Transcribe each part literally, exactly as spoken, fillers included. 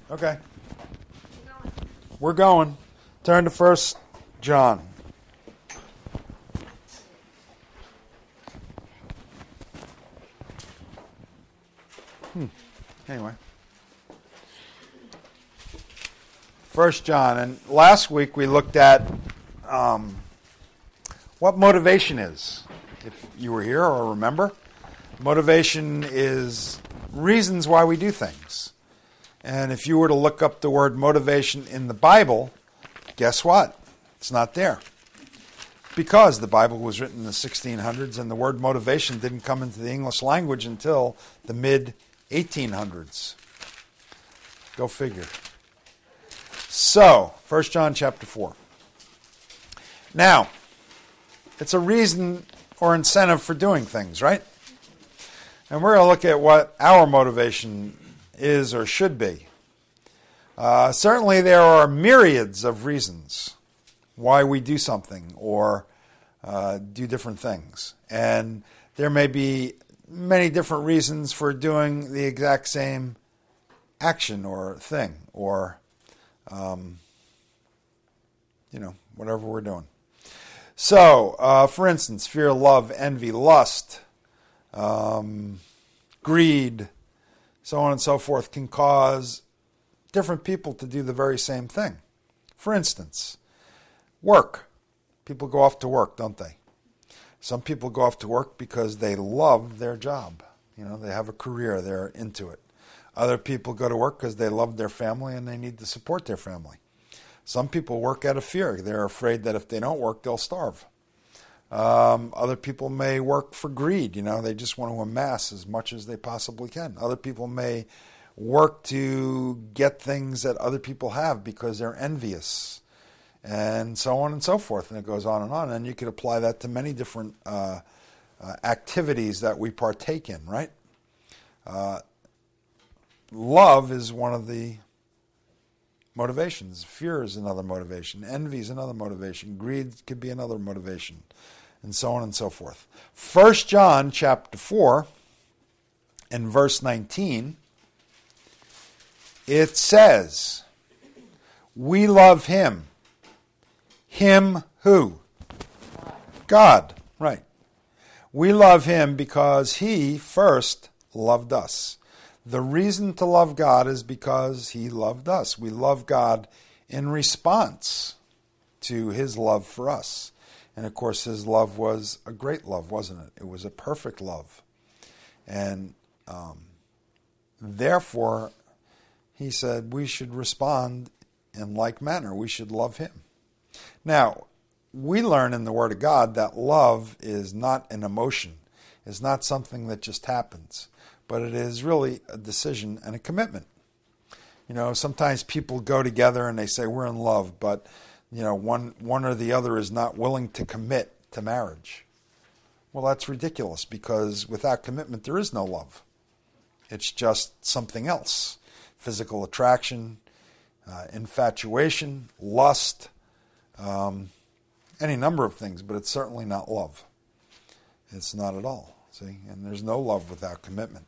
Okay. We're going. Turn to First John. Hmm. Anyway. First John. And last week we looked at um, what motivation is. If you were here or remember, motivation is reasons why we do things. And if you were to look up the word motivation in the Bible, guess what? It's not there. Because the Bible was written in the sixteen hundreds and the word motivation didn't come into the English language until the mid eighteen hundreds. Go figure. So, First John chapter four. Now, it's a reason or incentive for doing things, right? And we're going to look at what our motivation is or should be. Uh, certainly there are myriads of reasons why we do something or uh, do different things. And there may be many different reasons for doing the exact same action or thing or, um, you know, whatever we're doing. So, uh, for instance, fear, love, envy, lust, um, greed, so on and so forth, can cause different people to do the very same thing. For instance, work. People go off to work, don't they? Some people go off to work because they love their job. You know, they have a career, they're into it. Other people go to work because they love their family and they need to support their family. Some people work out of fear. They're afraid that if they don't work, they'll starve. Um, other people may work for greed. You know, they just want to amass as much as they possibly can. Other people may work to get things that other people have because they're envious, and so on and so forth. And it goes on and on. And you could apply that to many different uh, uh, activities that we partake in, right? Uh, love is one of the motivations. Fear is another motivation. Envy is another motivation. Greed could be another motivation. And so on and so forth. First John chapter four and verse nineteen, it says, we love him. Him who? God. Right. We love him because he first loved us. The reason to love God is because he loved us. We love God in response to his love for us. And of course, his love was a great love, wasn't it? It was a perfect love. And um, therefore, he said we should respond in like manner. We should love him. Now, we learn in the Word of God that love is not an emotion. It's not something that just happens. But it is really a decision and a commitment. You know, sometimes people go together and they say we're in love, but you know, one one or the other is not willing to commit to marriage. Well, that's ridiculous because without commitment there is no love. It's just something else. Physical attraction, uh, infatuation, lust, um, any number of things, but it's certainly not love. It's not at all. See, and there's no love without commitment.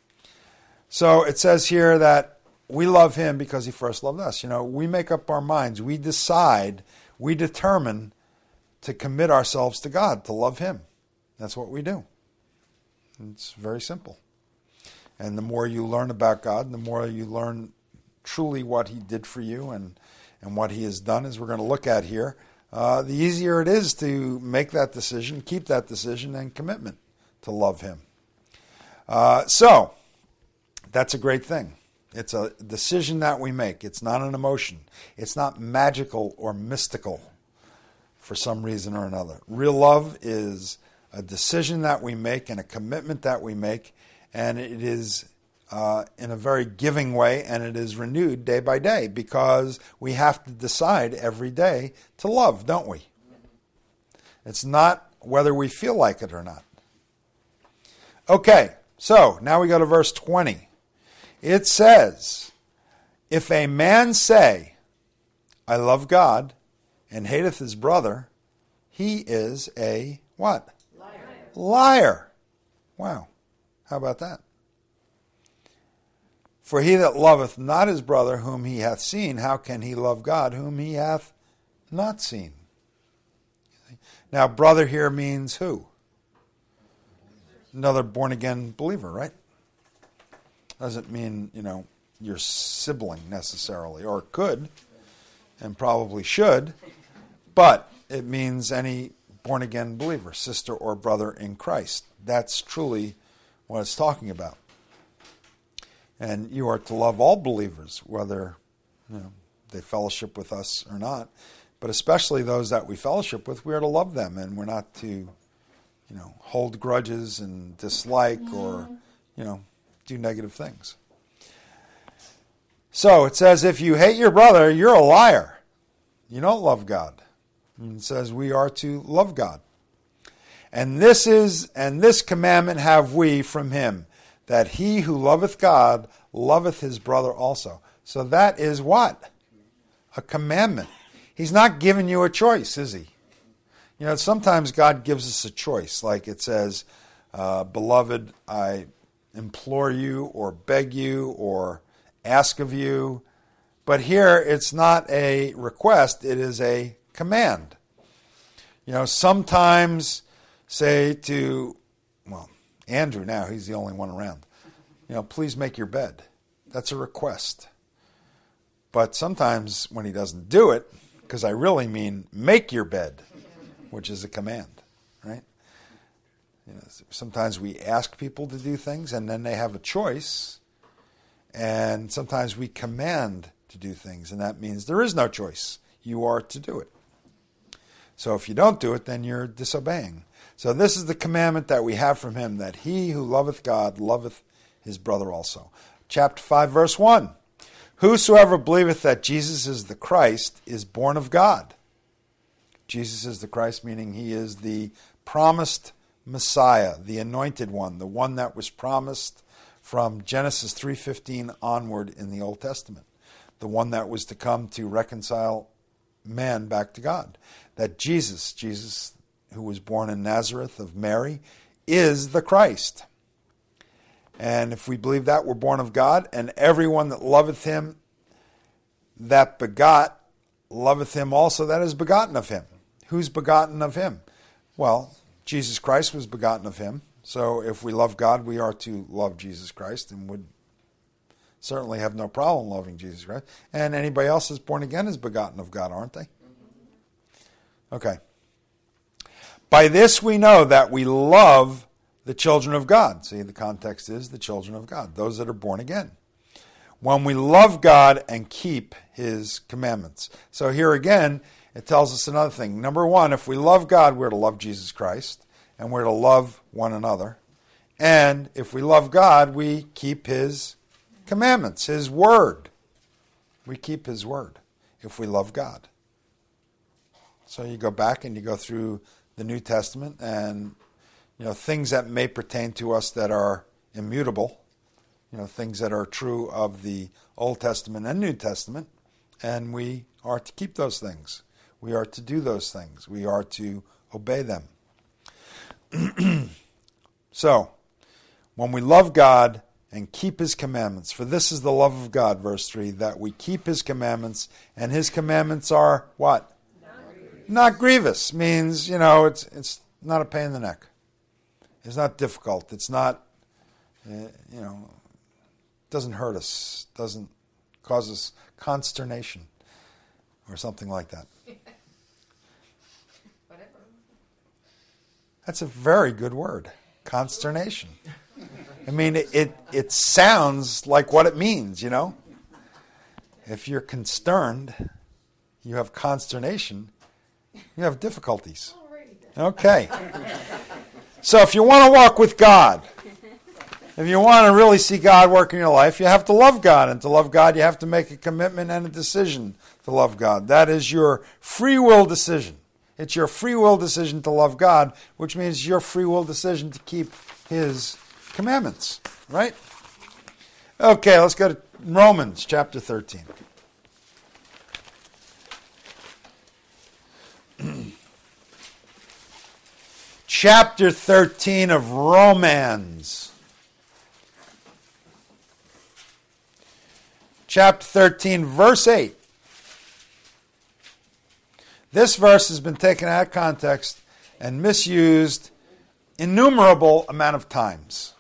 So it says here that we love him because he first loved us. You know, we make up our minds. We decide, we determine to commit ourselves to God, to love him. That's what we do. It's very simple. And the more you learn about God, the more you learn truly what he did for you and, and what he has done, as we're going to look at here, uh, the easier it is to make that decision, keep that decision, and commitment to love him. Uh, so, that's a great thing. It's a decision that we make. It's not an emotion. It's not magical or mystical for some reason or another. Real love is a decision that we make and a commitment that we make, and it is uh, in a very giving way, and it is renewed day by day because we have to decide every day to love, don't we? It's not whether we feel like it or not. Okay, so now we go to verse twenty. It says, if a man say, I love God, and hateth his brother, he is a what? Liar. Liar. Wow. How about that? For he that loveth not his brother whom he hath seen, how can he love God whom he hath not seen? Now, brother here means who? Another born-again believer, right? Doesn't mean, you know, your sibling necessarily, or it could, and probably should, but it means any born-again believer, sister or brother in Christ. That's truly what it's talking about. And you are to love all believers, whether you know, they fellowship with us or not, but especially those that we fellowship with, we are to love them, and we're not to, you know, hold grudges and dislike or, you know, do negative things. So it says, if you hate your brother, you're a liar. You don't love God. And it says we are to love God. And this is, and this commandment have we from him, that he who loveth God loveth his brother also. So that is what? A commandment. He's not giving you a choice, is he? You know, sometimes God gives us a choice, like it says, uh, beloved, I implore you or beg you or ask of you. But here it's not a request, it is a command. You know, sometimes say to, well, Andrew now, he's the only one around. You know, please make your bed. That's a request. But sometimes when he doesn't do it, because I really mean make your bed, which is a command, right? You know, sometimes we ask people to do things and then they have a choice. And sometimes we command to do things, and that means there is no choice. You are to do it. So if you don't do it, then you're disobeying. So this is the commandment that we have from him, that he who loveth God loveth his brother also. Chapter five, verse one. Whosoever believeth that Jesus is the Christ is born of God. Jesus is the Christ, meaning he is the promised Messiah, the anointed one, the one that was promised from Genesis three fifteen onward in the Old Testament, the one that was to come to reconcile man back to God. That Jesus, Jesus who was born in Nazareth of Mary, is the Christ. And if we believe that, we're born of God, and everyone that loveth him that begot loveth him also that is begotten of him. Who's begotten of him? Well, Jesus Christ was begotten of him. So if we love God, we are to love Jesus Christ, and would certainly have no problem loving Jesus Christ. And anybody else that's born again is begotten of God, aren't they? Okay. By this we know that we love the children of God. See, the context is the children of God, those that are born again. When we love God and keep his commandments. So here again, it tells us another thing. Number one, if we love God, we're to love Jesus Christ, and we're to love one another. And if we love God, we keep his commandments, his word. We keep his word if we love God. So you go back and you go through the New Testament, and you know things that may pertain to us that are immutable, you know things that are true of the Old Testament and New Testament, and we are to keep those things. We are to do those things. We are to obey them. So, when we love God and keep his commandments, for this is the love of God, verse three, that we keep his commandments, and his commandments are what? Not grievous. Means, you know, it's it's not a pain in the neck. It's not difficult. It's not, uh, you know, doesn't hurt us. Doesn't cause us consternation or something like that. Whatever. That's a very good word, consternation. I mean, it, it it sounds like what it means, you know. If you're concerned, you have consternation, you have difficulties. Okay. So if you want to walk with God, if you want to really see God work in your life, you have to love God. And to love God, you have to make a commitment and a decision to love God. That is your free will decision. It's your free will decision to love God, which means your free will decision to keep his commandments. Right? Okay, let's go to Romans chapter thirteen. Chapter thirteen of Romans. chapter thirteen, verse eight. This verse has been taken out of context and misused innumerable amount of times.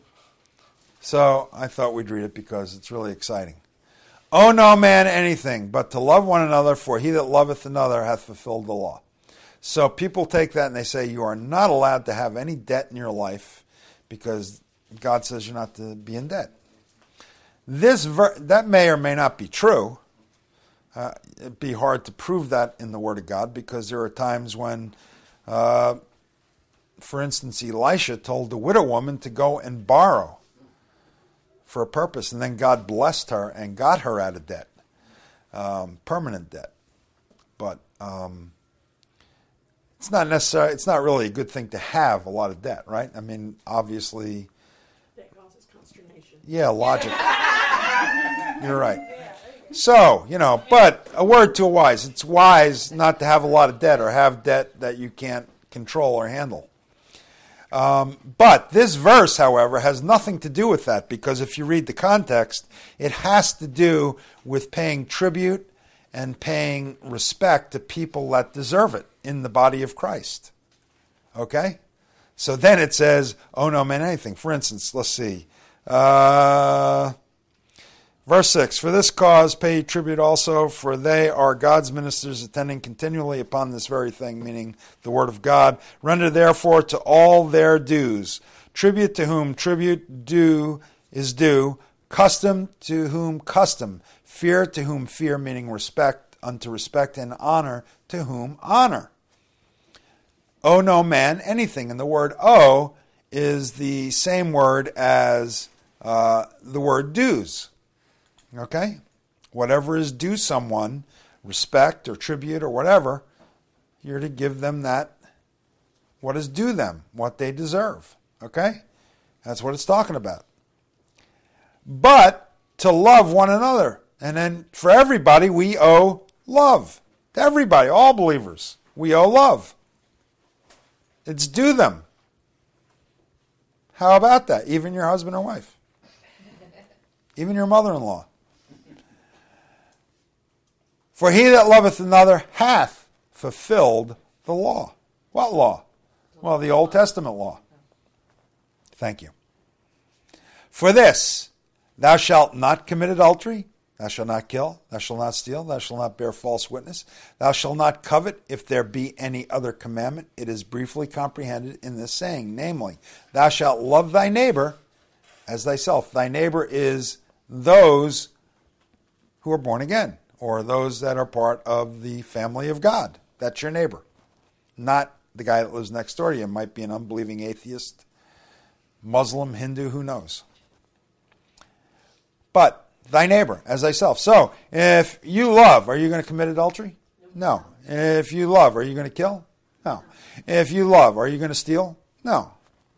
So I thought we'd read it because it's really exciting. Owe no man anything but to love one another, for he that loveth another hath fulfilled the law. So people take that and they say you are not allowed to have any debt in your life because God says you're not to be in debt. This ver- that may or may not be true. Uh, it'd be hard to prove that in the Word of God because there are times when, uh, for instance, Elisha told the widow woman to go and borrow for a purpose, and then God blessed her and got her out of debt, um, permanent debt. But um, it's not necessarily, it's not really a good thing to have a lot of debt, right? I mean, obviously, that causes consternation. Yeah, logic. You're right. So, you know, but a word to a wise. It's wise not to have a lot of debt or have debt that you can't control or handle. Um, but this verse, however, has nothing to do with that because if you read the context, it has to do with paying tribute and paying respect to people that deserve it in the body of Christ. Okay? So then it says, oh no man anything. For instance, let's see. Uh, verse six, for this cause pay ye tribute also, for they are God's ministers attending continually upon this very thing, meaning the word of God. Render therefore to all their dues. Tribute to whom tribute due is due. Custom to whom custom. Fear to whom fear, meaning respect unto respect, and honor to whom honor. Owe no man anything. And the word owe is the same word as uh, the word dues. Okay? Whatever is due someone, respect or tribute or whatever, you're to give them that, what is due them, what they deserve. Okay? That's what it's talking about. But to love one another. And then for everybody, we owe love. To everybody, all believers, we owe love. It's due them. How about that? Even your husband or wife. Even your mother-in-law. For he that loveth another hath fulfilled the law. What law? Well, the Old Testament law. Thank you. For this, thou shalt not commit adultery, thou shalt not kill, thou shalt not steal, thou shalt not bear false witness, thou shalt not covet. If there be any other commandment, it is briefly comprehended in this saying, namely, thou shalt love thy neighbor as thyself. Thy neighbor is those who are born again, or those that are part of the family of God. That's your neighbor. Not the guy that lives next door to you. Might be an unbelieving atheist, Muslim, Hindu, who knows. But thy neighbor as thyself. So, if you love, are you going to commit adultery? No. If you love, are you going to kill? No. If you love, are you going to steal? No.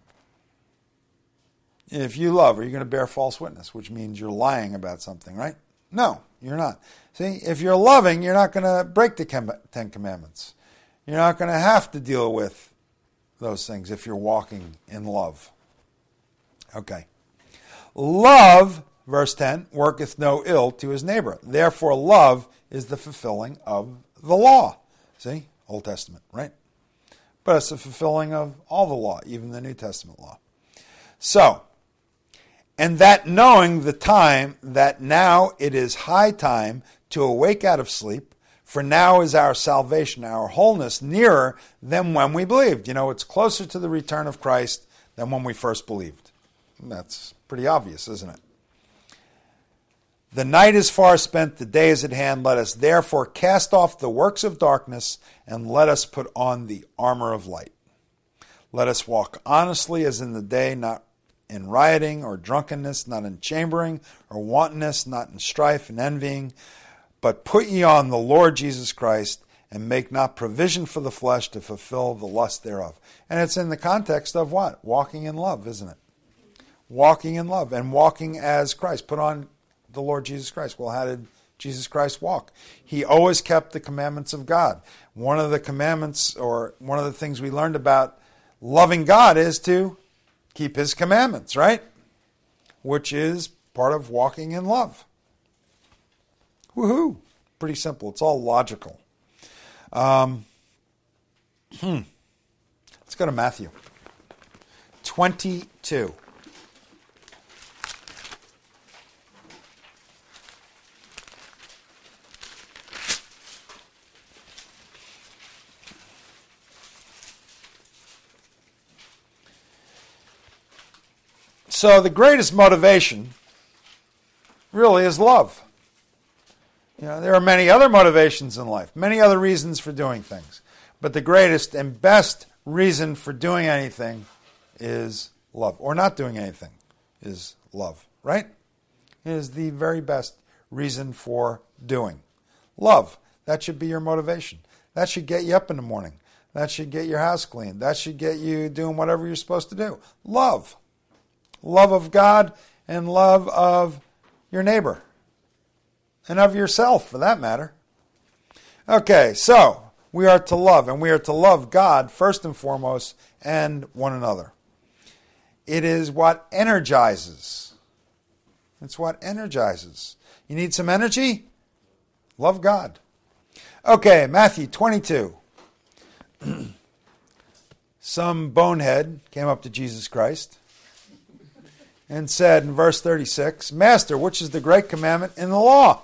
If you love, are you going to bear false witness, which means you're lying about something, right? No, you're not. See, if you're loving, you're not going to break the Ten Commandments. You're not going to have to deal with those things if you're walking in love. Okay. Love, verse ten, worketh no ill to his neighbor. Therefore, love is the fulfilling of the law. See? Old Testament, right? But it's the fulfilling of all the law, even the New Testament law. So, and that knowing the time, that now it is high time to awake out of sleep, for now is our salvation, our wholeness, nearer than when we believed. You know, it's closer to the return of Christ than when we first believed. And that's pretty obvious, isn't it? The night is far spent, the day is at hand. Let us therefore cast off the works of darkness, and let us put on the armor of light. Let us walk honestly as in the day, not in rioting or drunkenness, not in chambering or wantonness, not in strife and envying, but put ye on the Lord Jesus Christ, and make not provision for the flesh to fulfill the lust thereof. And it's in the context of what? Walking in love, isn't it? Walking in love and walking as Christ. Put on the Lord Jesus Christ. Well, how did Jesus Christ walk? He always kept the commandments of God. One of the commandments, or one of the things we learned about loving God, is to keep his commandments, right? Which is part of walking in love. Woohoo! Pretty simple. It's all logical. Um, hmm. Let's go to Matthew twenty-two. So the greatest motivation really is love. You know, there are many other motivations in life, many other reasons for doing things. But the greatest and best reason for doing anything is love. Or not doing anything is love, right? It is the very best reason for doing. Love. That should be your motivation. That should get you up in the morning. That should get your house clean. That should get you doing whatever you're supposed to do. Love. Love of God and love of your neighbor. And of yourself, for that matter. Okay, so we are to love, and we are to love God first and foremost, and one another. It is what energizes. It's what energizes. You need some energy? Love God. Okay, Matthew twenty-two. Some bonehead came up to Jesus Christ and said in verse thirty-six, Master, which is the great commandment in the law?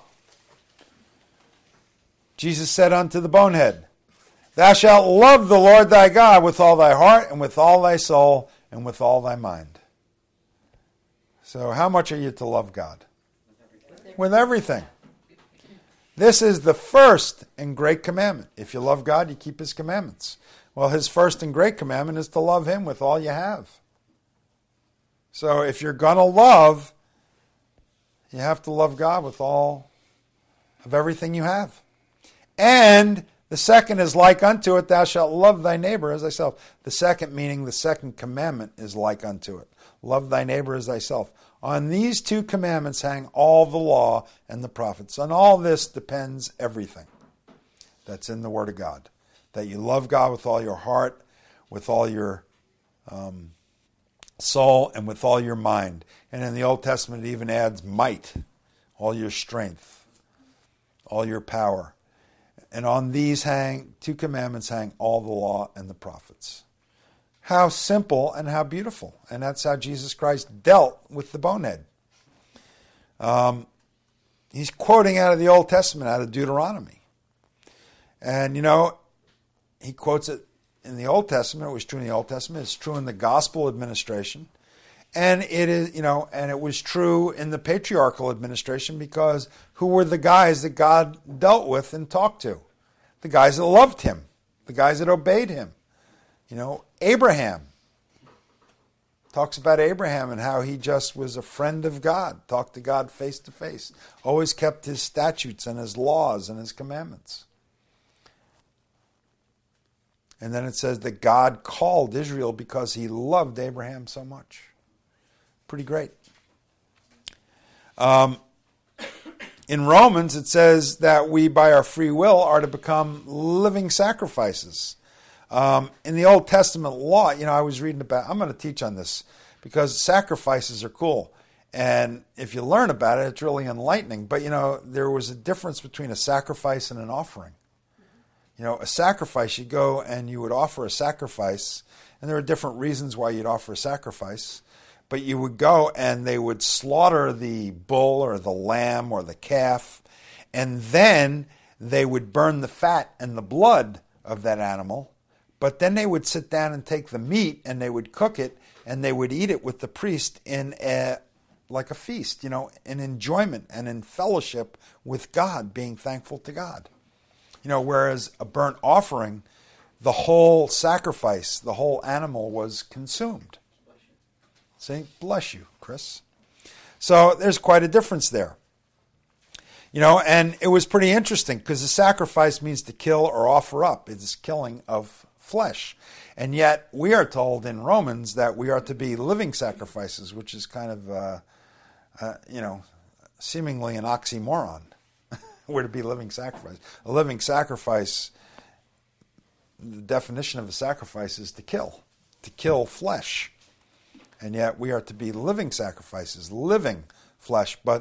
Jesus said unto the bonehead, Thou shalt love the Lord thy God with all thy heart and with all thy soul and with all thy mind. So how much are you to love God? With everything. This is the first and great commandment. If you love God, you keep his commandments. Well, his first and great commandment is to love him with all you have. So if you're going to love, you have to love God with all of everything you have. And the second is like unto it, thou shalt love thy neighbor as thyself. The second, meaning the second commandment, is like unto it. Love thy neighbor as thyself. On these two commandments hang all the law and the prophets. On all this depends everything that's in the Word of God. That you love God with all your heart, with all your um, soul, and with all your mind. And in the Old Testament it even adds might, all your strength, all your power. And on these hang, two commandments hang all the law and the prophets. How simple and how beautiful. And that's how Jesus Christ dealt with the bonehead. Um, he's quoting out of the Old Testament, out of Deuteronomy. And, you know, he quotes it in the Old Testament. It was true in the Old Testament. It's true in the gospel administration. And it is, you know, and it was true in the patriarchal administration, because who were the guys that God dealt with and talked to? The guys that loved him, the guys that obeyed him. You know, Abraham talks about Abraham and how he just was a friend of God, talked to God face to face, always kept his statutes and his laws and his commandments. And then it says that God called Israel because he loved Abraham so much. Pretty great. Um, in Romans, it says that we, by our free will, are to become living sacrifices. Um, in the Old Testament law, you know, I was reading about, I'm going to teach on this, because sacrifices are cool. And if you learn about it, it's really enlightening. But, you know, there was a difference between a sacrifice and an offering. You know, a sacrifice, you go and you would offer a sacrifice, and there are different reasons why you'd offer a sacrifice. But you would go and they would slaughter the bull or the lamb or the calf, and then they would burn the fat and the blood of that animal. But then they would sit down and take the meat and they would cook it, and they would eat it with the priest in a, like a feast, you know, in enjoyment and in fellowship with God, being thankful to God. You know, whereas a burnt offering, the whole sacrifice, the whole animal was consumed. See, bless you, Chris. So there's quite a difference there. You know, and it was pretty interesting, because the sacrifice means to kill or offer up. It's killing of flesh. And yet we are told in Romans that we are to be living sacrifices, which is kind of, uh, uh, you know, seemingly an oxymoron. We're to be living sacrifice. A living sacrifice, the definition of a sacrifice is to kill, to kill flesh. And yet we are to be living sacrifices, living flesh. But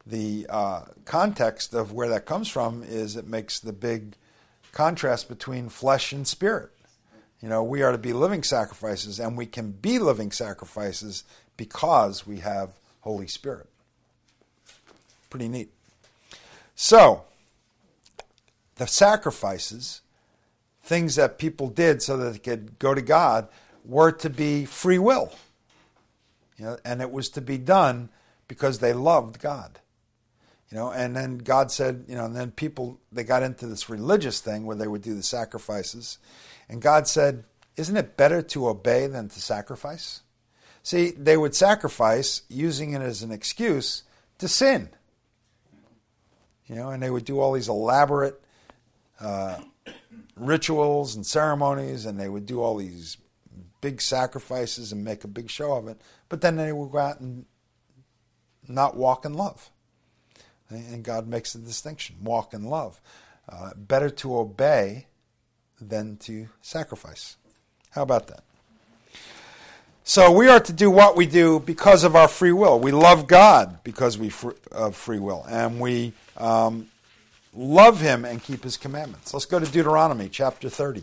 the uh, context of where that comes from is it makes the big contrast between flesh and spirit. You know, we are to be living sacrifices, and we can be living sacrifices because we have Holy Spirit. Pretty neat. So, the sacrifices, things that people did so that they could go to God, were to be free will. You know, and it was to be done because they loved God. You know, and then God said, you know, and then people, they got into this religious thing where they would do the sacrifices. And God said, isn't it better to obey than to sacrifice? See, they would sacrifice using it as an excuse to sin. You know, and they would do all these elaborate uh, rituals and ceremonies, and they would do all these big sacrifices and make a big show of it. But then they would go out and not walk in love. And God makes the distinction, walk in love. Uh, better to obey than to sacrifice. How about that? So we are to do what we do because of our free will. We love God because we fr- of free will. And we um, love Him and keep His commandments. Let's go to Deuteronomy chapter thirty.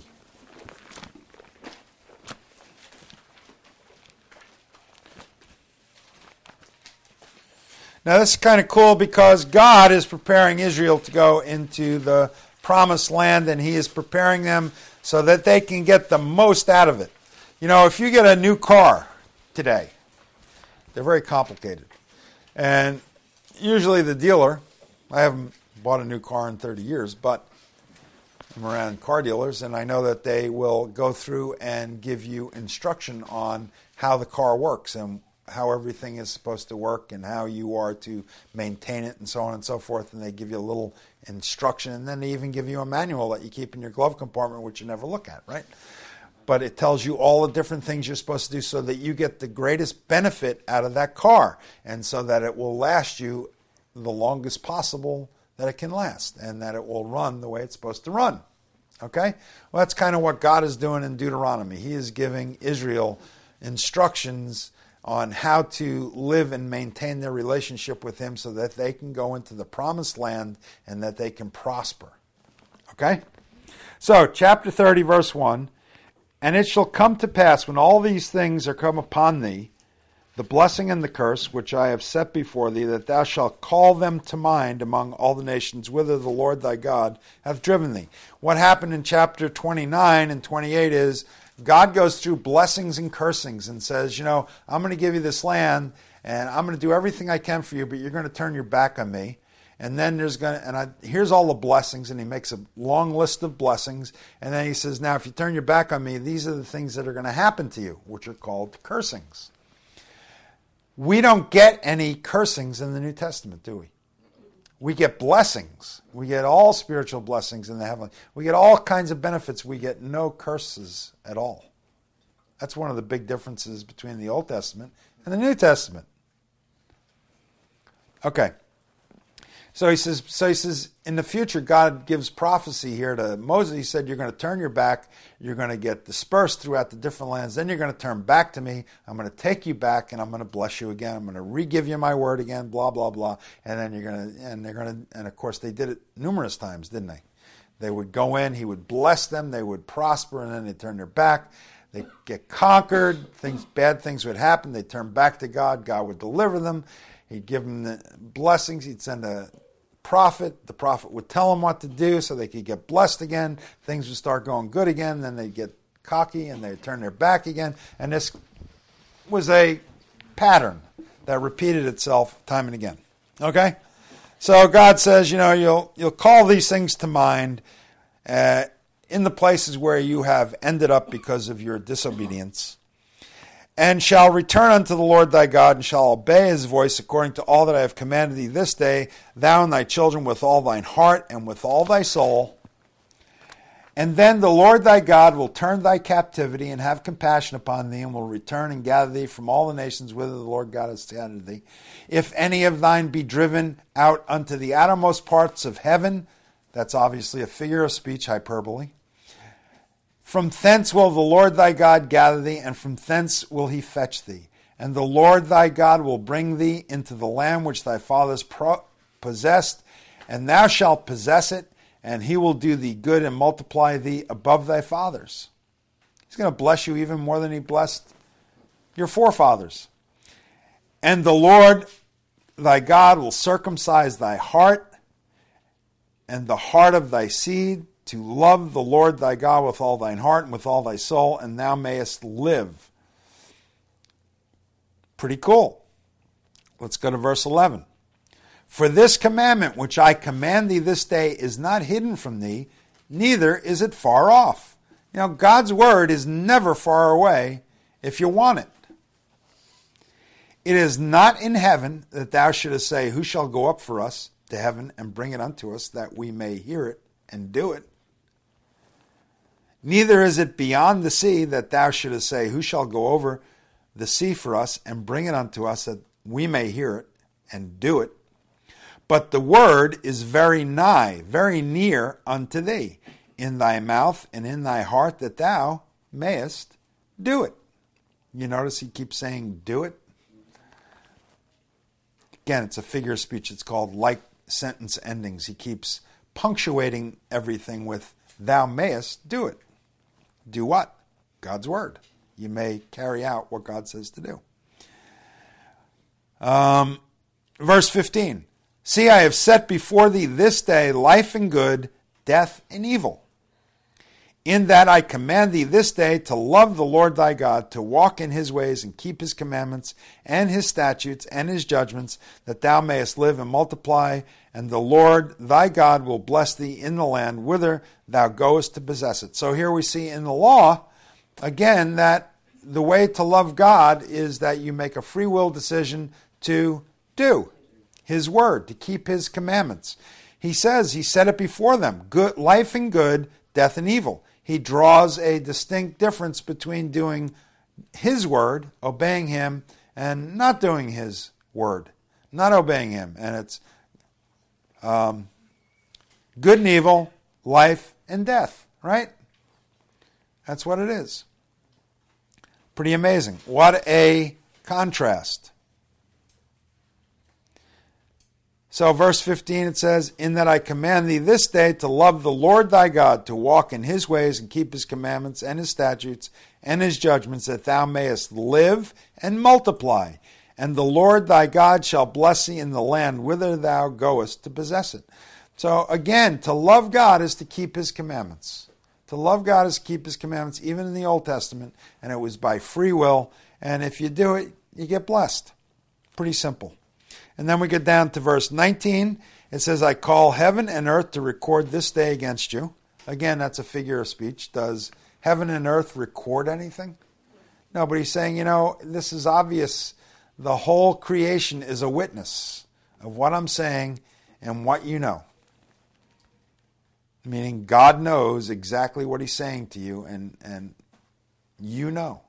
Now this is kind of cool because God is preparing Israel to go into the promised land, and He is preparing them so that they can get the most out of it. You know, if you get a new car today, they're very complicated. And usually the dealer, I haven't bought a new car in thirty years, but I'm around car dealers, and I know that they will go through and give you instruction on how the car works and how everything is supposed to work and how you are to maintain it and so on and so forth. And they give you a little instruction, and then they even give you a manual that you keep in your glove compartment, which you never look at, right? But it tells you all the different things you're supposed to do so that you get the greatest benefit out of that car, and so that it will last you the longest possible that it can last, and that it will run the way it's supposed to run. Okay? Well, that's kind of what God is doing in Deuteronomy. He is giving Israel instructions on how to live and maintain their relationship with Him so that they can go into the promised land and that they can prosper. Okay? So, chapter thirty, verse one, and it shall come to pass when all these things are come upon thee, the blessing and the curse which I have set before thee, that thou shalt call them to mind among all the nations whither the Lord thy God hath driven thee. What happened in chapter twenty-nine and twenty-eight is God goes through blessings and cursings and says, you know, I'm going to give you this land, and I'm going to do everything I can for you, but you're going to turn your back on me. And then there's going to, and I, here's all the blessings, and He makes a long list of blessings. And then He says, now if you turn your back on me, these are the things that are going to happen to you, which are called cursings. We don't get any cursings in the New Testament, do we? We get blessings. We get all spiritual blessings in the heavenly. We get all kinds of benefits. We get no curses at all. That's one of the big differences between the Old Testament and the New Testament. Okay. So he says, so he says, in the future, God gives prophecy here to Moses. He said, you're going to turn your back. You're going to get dispersed throughout the different lands. Then you're going to turn back to me. I'm going to take you back, and I'm going to bless you again. I'm going to re-give you my word again, blah, blah, blah. And then you're going to, and they're going to, and of course, they did it numerous times, didn't they? They would go in, He would bless them, they would prosper, and then they'd turn their back. They'd get conquered. Things, bad things would happen. They'd turn back to God. God would deliver them. He'd give them the blessings. He'd send a prophet. The prophet would tell them what to do so they could get blessed again. Things would start going good again. Then they'd get cocky and they'd turn their back again. And this was a pattern that repeated itself time and again. Okay? So God says, you know, you'll you'll call these things to mind uh, in the places where you have ended up because of your disobedience, and shall return unto the Lord thy God, and shall obey His voice according to all that I have commanded thee this day, thou and thy children with all thine heart and with all thy soul. And then the Lord thy God will turn thy captivity and have compassion upon thee, and will return and gather thee from all the nations whither the Lord God has scattered thee. If any of thine be driven out unto the outermost parts of heaven, that's obviously a figure of speech, hyperbole. From thence will the Lord thy God gather thee, and from thence will He fetch thee. And the Lord thy God will bring thee into the land which thy fathers pro- possessed, and thou shalt possess it, and he will do thee good and multiply thee above thy fathers. He's going to bless you even more than he blessed your forefathers. And the Lord thy God will circumcise thy heart and the heart of thy seed, to love the Lord thy God with all thine heart and with all thy soul, and thou mayest live. Pretty cool. Let's go to verse eleven. For this commandment which I command thee this day is not hidden from thee, neither is it far off. You know, God's word is never far away if you want it. It is not in heaven that thou shouldest say, who shall go up for us to heaven and bring it unto us, that we may hear it and do it? Neither is it beyond the sea that thou shouldest say, who shall go over the sea for us and bring it unto us, that we may hear it and do it? But the word is very nigh, very near unto thee, in thy mouth and in thy heart, that thou mayest do it. You notice he keeps saying, do it. Again, it's a figure of speech. It's called like sentence endings. He keeps punctuating everything with, thou mayest do it. Do what? God's word. You may carry out what God says to do. Um, verse fifteen. See, I have set before thee this day life and good, death and evil. In that I command thee this day to love the Lord thy God, to walk in his ways and keep his commandments and his statutes and his judgments, that thou mayest live and multiply, and the Lord thy God will bless thee in the land whither thou goest to possess it. So here we see in the law, again, that the way to love God is that you make a free will decision to do his word, to keep his commandments. He says he set it before them, good life and good, death and evil. He draws a distinct difference between doing his word, obeying him, and not doing his word, not obeying him. And it's um, good and evil, life and death, right? That's what it is. Pretty amazing. What a contrast. So verse fifteen, it says, in that I command thee this day to love the Lord thy God, to walk in his ways and keep his commandments and his statutes and his judgments, that thou mayest live and multiply. And the Lord thy God shall bless thee in the land whither thou goest to possess it. So again, to love God is to keep his commandments. To love God is to keep his commandments, even in the Old Testament, and it was by free will. And if you do it, you get blessed. Pretty simple. And then we get down to verse nineteen. It says, I call heaven and earth to record this day against you. Again, that's a figure of speech. Does heaven and earth record anything? No, but he's saying, you know, this is obvious. The whole creation is a witness of what I'm saying and what you know. Meaning God knows exactly what he's saying to you, and, and you know.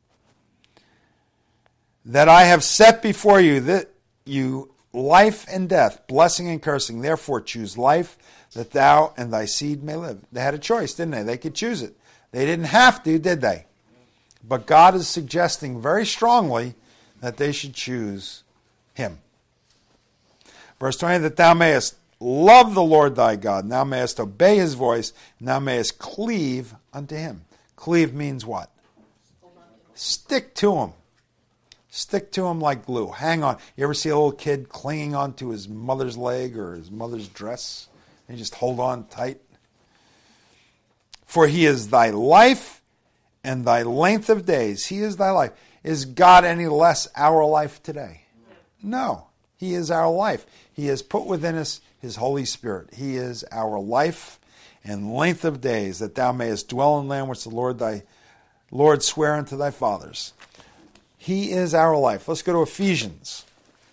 That I have set before you that you life and death, blessing and cursing. Therefore choose life, that thou and thy seed may live. They had a choice, didn't they? They could choose it. They didn't have to, did they? But God is suggesting very strongly that they should choose him. Verse twenty, that thou mayest love the Lord thy God, and thou mayest obey his voice, and thou mayest cleave unto him. Cleave means what? Stick to him. Stick to him like glue. Hang on. You ever see a little kid clinging onto his mother's leg or his mother's dress? And you just hold on tight. For he is thy life and thy length of days. He is thy life. Is God any less our life today? No. He is our life. He has put within us his Holy Spirit. He is our life and length of days, that thou mayest dwell in the land which the Lord thy Lord sware unto thy fathers. He is our life. Let's go to Ephesians.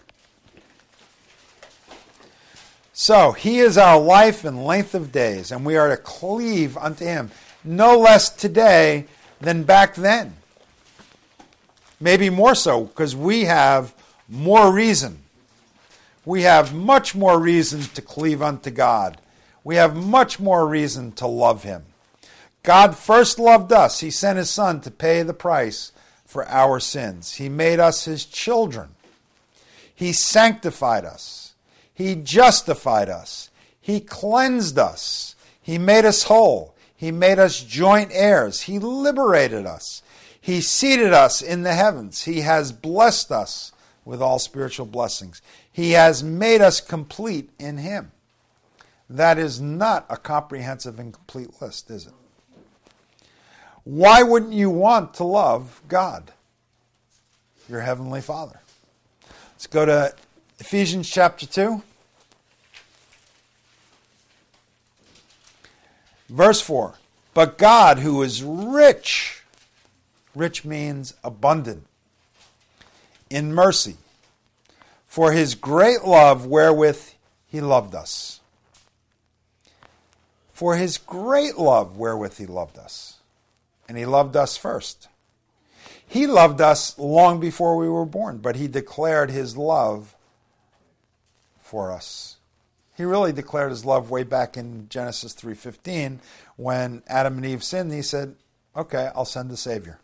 So, he is our life and length of days, and we are to cleave unto him, no less today than back then. Maybe more so, because we have more reason. We have much more reason to cleave unto God. We have much more reason to love him. God first loved us. He sent his Son to pay the price for our sins. He made us his children. He sanctified us. He justified us. He cleansed us. He made us whole. He made us joint heirs. He liberated us. He seated us in the heavens. He has blessed us with all spiritual blessings. He has made us complete in Him. That is not a comprehensive and complete list, is it? Why wouldn't you want to love God, your Heavenly Father? Let's go to Ephesians chapter two. Verse four. But God, who is rich, rich means abundant, in mercy, for His great love wherewith He loved us. For His great love wherewith He loved us. And He loved us first. He loved us long before we were born, but He declared His love for us. He really declared His love way back in Genesis three fifteen when Adam and Eve sinned. He said, okay, I'll send a Savior.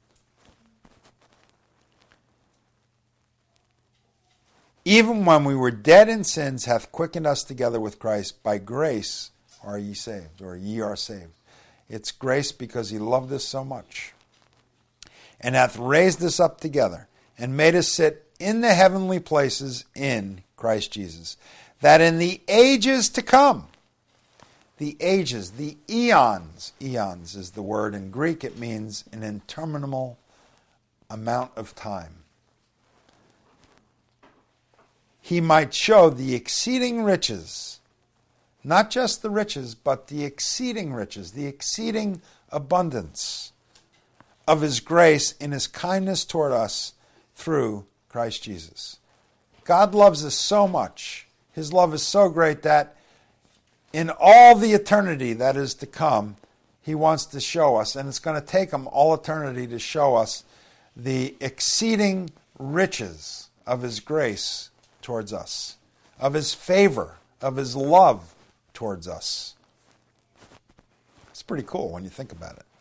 Even when we were dead in sins, hath quickened us together with Christ. By grace are ye saved, or ye are saved. It's grace because He loved us so much. And hath raised us up together, and made us sit in the heavenly places in Christ Jesus, that in the ages to come, the ages, the eons, eons is the word in Greek, it means an interminable amount of time, He might show the exceeding riches, not just the riches, but the exceeding riches, the exceeding abundance of His grace in His kindness toward us through Christ Jesus. God loves us so much. His love is so great that in all the eternity that is to come, He wants to show us, and it's going to take Him all eternity to show us the exceeding riches of His grace towards us, of His favor, of His love towards us. It's pretty cool when you think about it.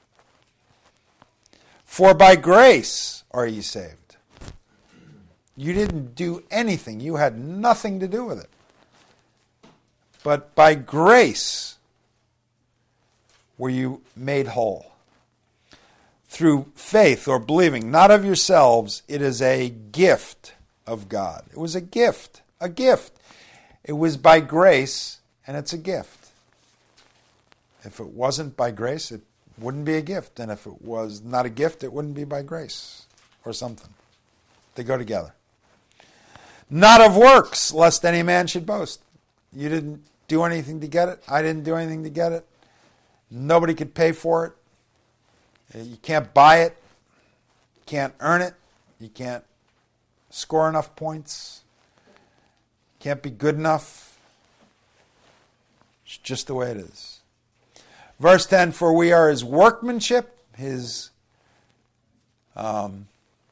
For by grace are ye saved. You didn't do anything. You had nothing to do with it. But by grace were you made whole. Through faith or believing, not of yourselves, it is a gift of God. It was a gift, a gift. It was by grace, and it's a gift. If it wasn't by grace, it wouldn't be a gift. And if it was not a gift, it wouldn't be by grace or something. They go together. Not of works, lest any man should boast. You didn't do anything to get it. I didn't do anything to get it. Nobody could pay for it. You can't buy it. You can't earn it. You can't score enough points. You can't be good enough. It's just the way it is. Verse ten, for we are His workmanship, His um,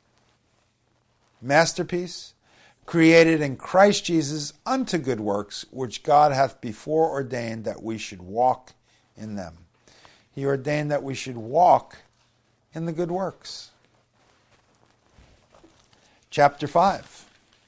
masterpiece, created in Christ Jesus unto good works, which God hath before ordained that we should walk in them. He ordained that we should walk in the good works. Chapter five.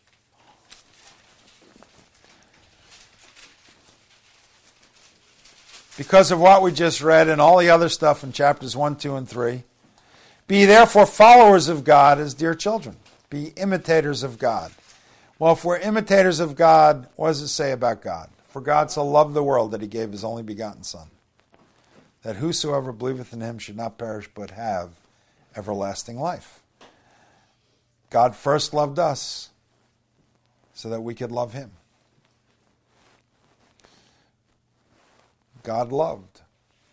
Because of what we just read and all the other stuff in chapters one, two, and three, be therefore followers of God as dear children. Be imitators of God. Well, if we're imitators of God, what does it say about God? For God so loved the world that He gave His only begotten Son, that whosoever believeth in Him should not perish but have everlasting life. God first loved us so that we could love Him. God loved.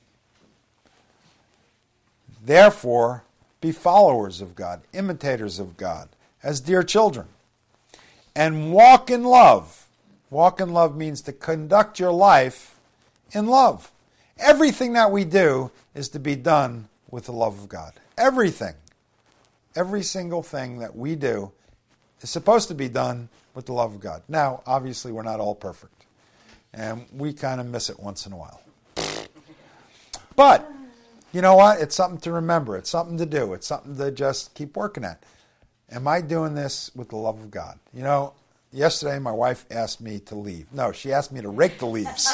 Therefore, be followers of God, imitators of God, as dear children. And walk in love. Walk in love means to conduct your life in love. Everything that we do is to be done with the love of God. Everything. Every single thing that we do is supposed to be done with the love of God. Now, obviously, we're not all perfect. And we kind of miss it once in a while. But, you know what? It's something to remember. It's something to do. It's something to just keep working at. Am I doing this with the love of God? You know, yesterday my wife asked me to leave. No, she asked me to rake the leaves.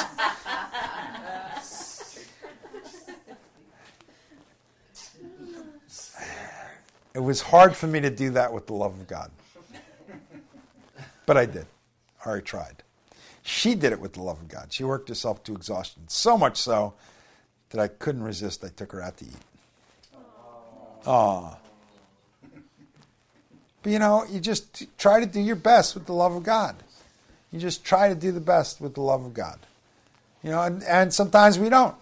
It was hard for me to do that with the love of God. But I did. Or I tried. She did it with the love of God. She worked herself to exhaustion. So much so that I couldn't resist. I took her out to eat. Aww. But you know, you just try to do your best with the love of God. You just try to do the best with the love of God. You know, and, and sometimes we don't.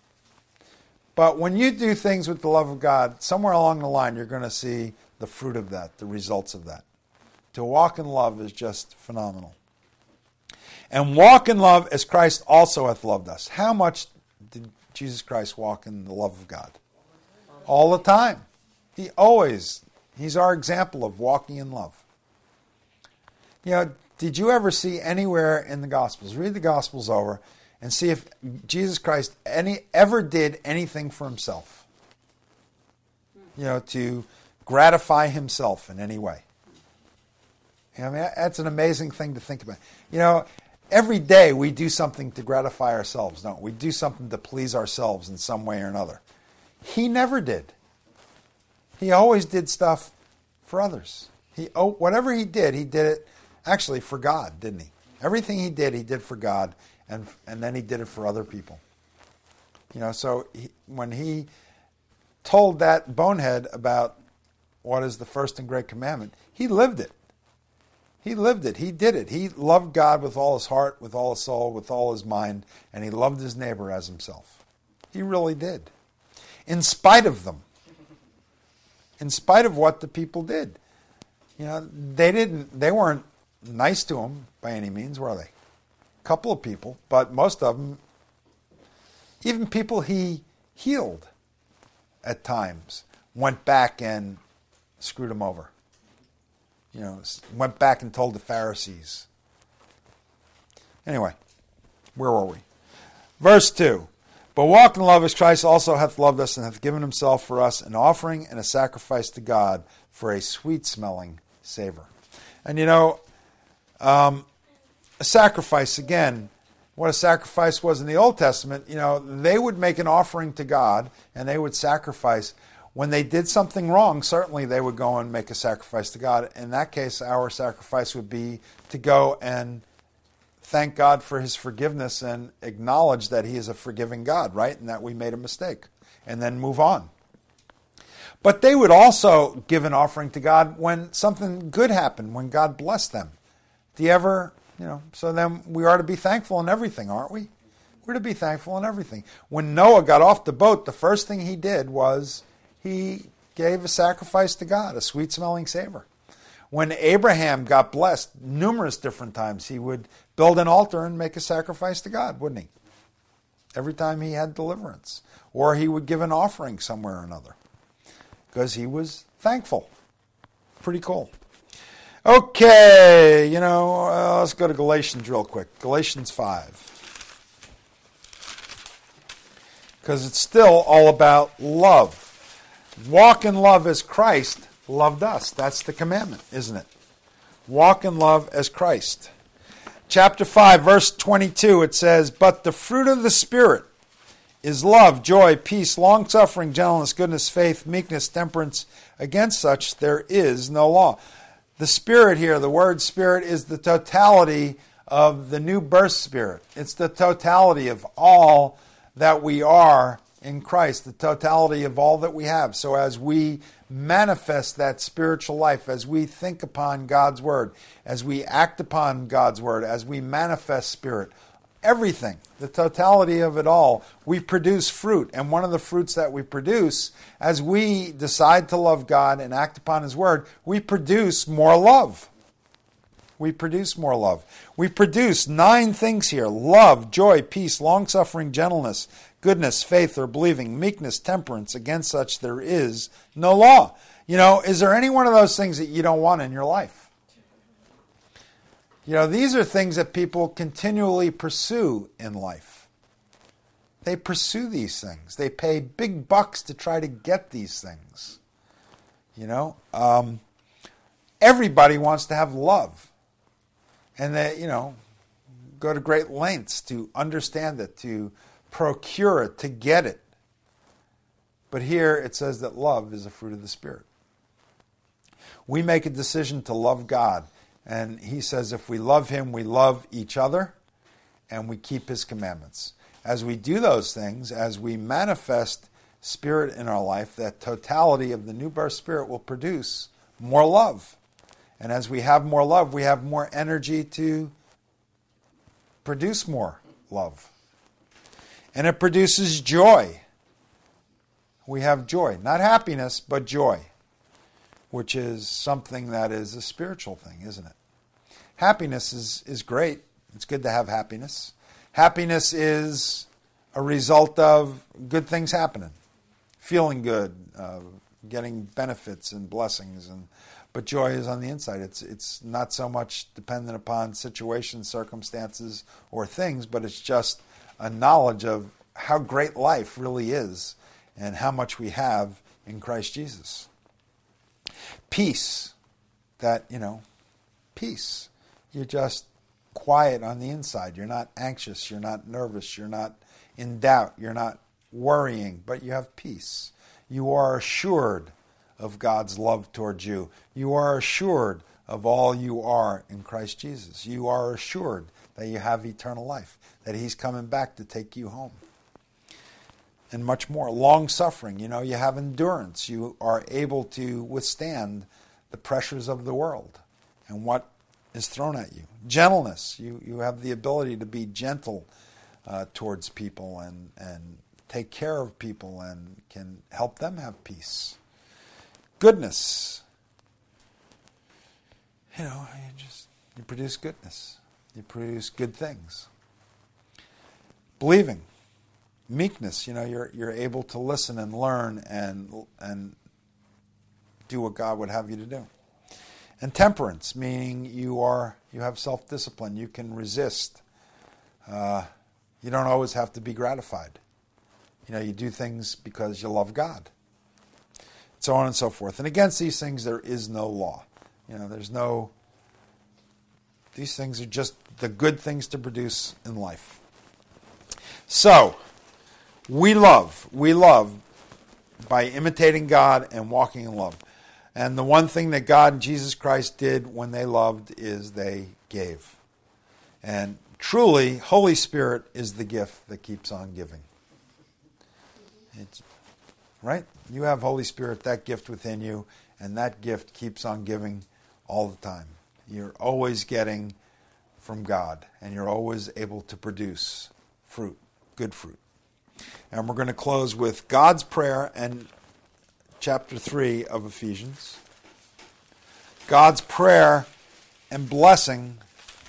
But when you do things with the love of God, somewhere along the line, you're going to see the fruit of that, the results of that. To walk in love is just phenomenal. And walk in love as Christ also hath loved us. How much did Jesus Christ walk in the love of God? All the time. He always, he's our example of walking in love. You know, did you ever see anywhere in the Gospels, read the Gospels over, and see if Jesus Christ any ever did anything for himself? You know, to gratify himself in any way. You know, I mean, that's an amazing thing to think about. You know, every day we do something to gratify ourselves, don't we? We do something to please ourselves in some way or another. He never did. He always did stuff for others. He oh, whatever he did, he did it actually for God, didn't he? Everything he did, he did for God. And and then he did it for other people. You know, so he, when he told that bonehead about what is the first and great commandment, he lived it. He lived it. He did it. He loved God with all his heart, with all his soul, with all his mind, and he loved his neighbor as himself. He really did. In spite of them. In spite of what the people did. You know, they didn't, they weren't nice to him by any means, were they? Couple of people, but most of them, even people he healed at times, went back and screwed him over. You know, went back and told the Pharisees. Anyway, where were we? Verse two. But walk in love as Christ also hath loved us and hath given himself for us an offering and a sacrifice to God for a sweet-smelling savor. And you know, um, a sacrifice, again, what a sacrifice was in the Old Testament, you know, they would make an offering to God and they would sacrifice. When they did something wrong, certainly they would go and make a sacrifice to God. In that case, our sacrifice would be to go and thank God for his forgiveness and acknowledge that he is a forgiving God, right? And that we made a mistake. And then move on. But they would also give an offering to God when something good happened, when God blessed them. Do you ever... You know, so then we are to be thankful in everything, aren't we? We're to be thankful in everything. When Noah got off the boat, the first thing he did was he gave a sacrifice to God, a sweet-smelling savor. When Abraham got blessed numerous different times, he would build an altar and make a sacrifice to God, wouldn't he? Every time he had deliverance. Or he would give an offering somewhere or another. Because he was thankful. Pretty cool. Okay, you know, uh, let's go to Galatians real quick. Galatians five. Because it's still all about love. Walk in love as Christ loved us. That's the commandment, isn't it? Walk in love as Christ. Chapter five, verse twenty-two, it says, But the fruit of the Spirit is love, joy, peace, long-suffering, gentleness, goodness, faith, meekness, temperance. Against such there is no law. The Spirit here, the word Spirit, is the totality of the new birth Spirit. It's the totality of all that we are in Christ, the totality of all that we have. So as we manifest that spiritual life, as we think upon God's Word, as we act upon God's Word, as we manifest Spirit, everything, the totality of it all, we produce fruit. And one of the fruits that we produce, as we decide to love God and act upon His Word, we produce more love. We produce more love. We produce nine things here: love, joy, peace, long-suffering, gentleness, goodness, faith, or believing, meekness, temperance. Against such there is no law. You know, is there any one of those things that you don't want in your life? You know, these are things that people continually pursue in life. They pursue these things. They pay big bucks to try to get these things. You know, um, everybody wants to have love. And they, you know, go to great lengths to understand it, to procure it, to get it. But here it says that love is a fruit of the Spirit. We make a decision to love God. And he says if we love him, we love each other, and we keep his commandments. As we do those things, as we manifest Spirit in our life, that totality of the new birth Spirit will produce more love. And as we have more love, we have more energy to produce more love. And it produces joy. We have joy. Not happiness, but joy, which is something that is a spiritual thing, isn't it? Happiness is, is great. It's good to have happiness. Happiness is a result of good things happening, feeling good, uh, getting benefits and blessings. And but joy is on the inside. It's it's not so much dependent upon situations, circumstances, or things, but it's just a knowledge of how great life really is and how much we have in Christ Jesus. Peace, that, you know, peace. You're just quiet on the inside. You're not anxious. You're not nervous. You're not in doubt. You're not worrying, but you have peace. You are assured of God's love towards you. You are assured of all you are in Christ Jesus. You are assured that you have eternal life, that he's coming back to take you home. And much more. Long suffering, you know, you have endurance. You are able to withstand the pressures of the world and what is thrown at you. Gentleness, you, you have the ability to be gentle uh, towards people and, and take care of people and can help them have peace. Goodness, you know, you just you produce goodness. You produce good things. Believing. Meekness, you know, you're you're able to listen and learn and and do what God would have you to do. And temperance, meaning you are you have self-discipline. You can resist. Uh, you don't always have to be gratified. You know, you do things because you love God. So on and so forth. And against these things there is no law. You know, there's no. These things are just the good things to produce in life. So. We love, we love by imitating God and walking in love. And the one thing that God and Jesus Christ did when they loved is they gave. And truly, Holy Spirit is the gift that keeps on giving. It's, right? You have Holy Spirit, that gift within you, and that gift keeps on giving all the time. You're always getting from God, and you're always able to produce fruit, good fruit. And we're going to close with God's prayer and chapter three of Ephesians. God's prayer and blessing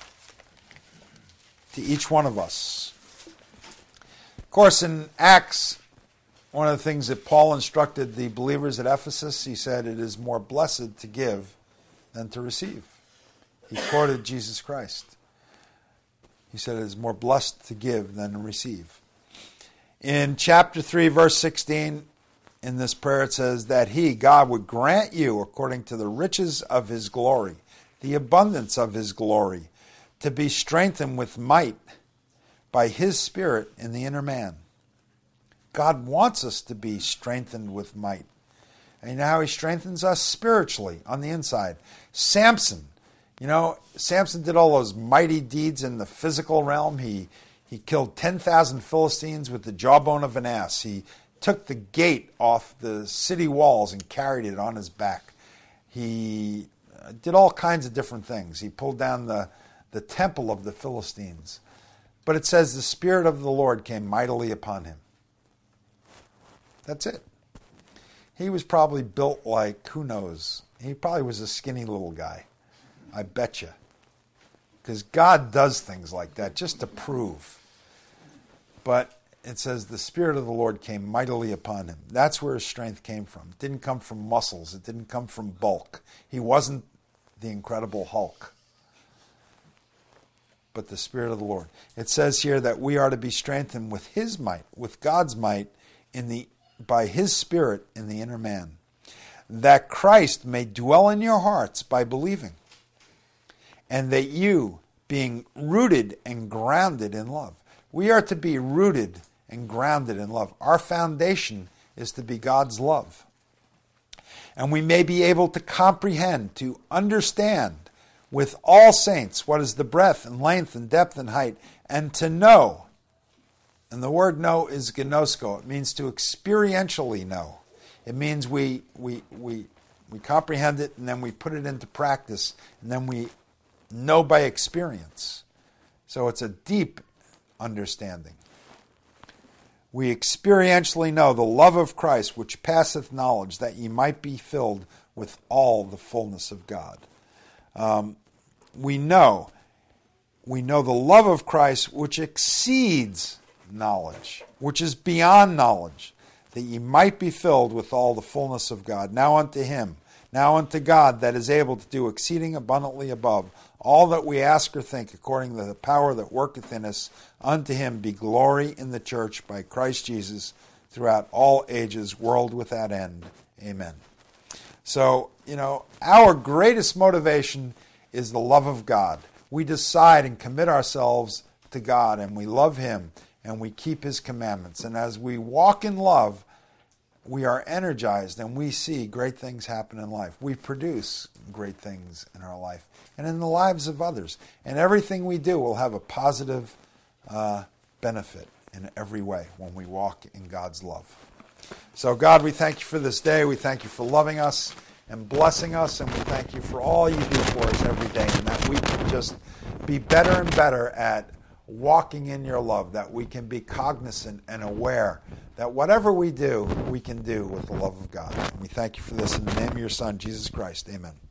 to each one of us. Of course, in Acts, one of the things that Paul instructed the believers at Ephesus, he said, it is more blessed to give than to receive. He quoted Jesus Christ. He said it is more blessed to give than to receive. In chapter three, verse sixteen, in this prayer it says that he, God, would grant you, according to the riches of his glory, the abundance of his glory, to be strengthened with might by his Spirit in the inner man. God wants us to be strengthened with might. And you know how he strengthens us? Spiritually, on the inside. Samson, you know, Samson did all those mighty deeds in the physical realm. He He killed ten thousand Philistines with the jawbone of an ass. He took the gate off the city walls and carried it on his back. He did all kinds of different things. He pulled down the, the temple of the Philistines. But it says the Spirit of the Lord came mightily upon him. That's it. He was probably built like, who knows? He probably was a skinny little guy. I bet you. Because God does things like that just to prove. But it says the Spirit of the Lord came mightily upon him. That's where his strength came from. It didn't come from muscles. It didn't come from bulk. He wasn't the Incredible Hulk. But the Spirit of the Lord. It says here that we are to be strengthened with his might, with God's might, in the by his Spirit in the inner man, that Christ may dwell in your hearts by believing, and that you, being rooted and grounded in love. We are to be rooted and grounded in love. Our foundation is to be God's love. And we may be able to comprehend, to understand with all saints what is the breadth and length and depth and height, and to know. And the word know is gnosko. It means to experientially know. It means we we we we comprehend it and then we put it into practice and then we know by experience. So it's a deep understanding. We experientially know the love of Christ, which passeth knowledge, that ye might be filled with all the fullness of God. Um, we know, we know the love of Christ, which exceeds knowledge, which is beyond knowledge, that ye might be filled with all the fullness of God. Now unto him, now unto God that is able to do exceeding abundantly above all that we ask or think, according to the power that worketh in us, unto him be glory in the church by Christ Jesus throughout all ages, world without end. Amen. So, you know, our greatest motivation is the love of God. We decide and commit ourselves to God, and we love him, and we keep his commandments. And as we walk in love, we are energized, and we see great things happen in life. We produce great things in our life and in the lives of others. And everything we do will have a positive uh, benefit in every way when we walk in God's love. So God, we thank you for this day. We thank you for loving us and blessing us, and we thank you for all you do for us every day, and that we can just be better and better at walking in your love, that we can be cognizant and aware that whatever we do, we can do with the love of God. And we thank you for this in the name of your Son, Jesus Christ. Amen.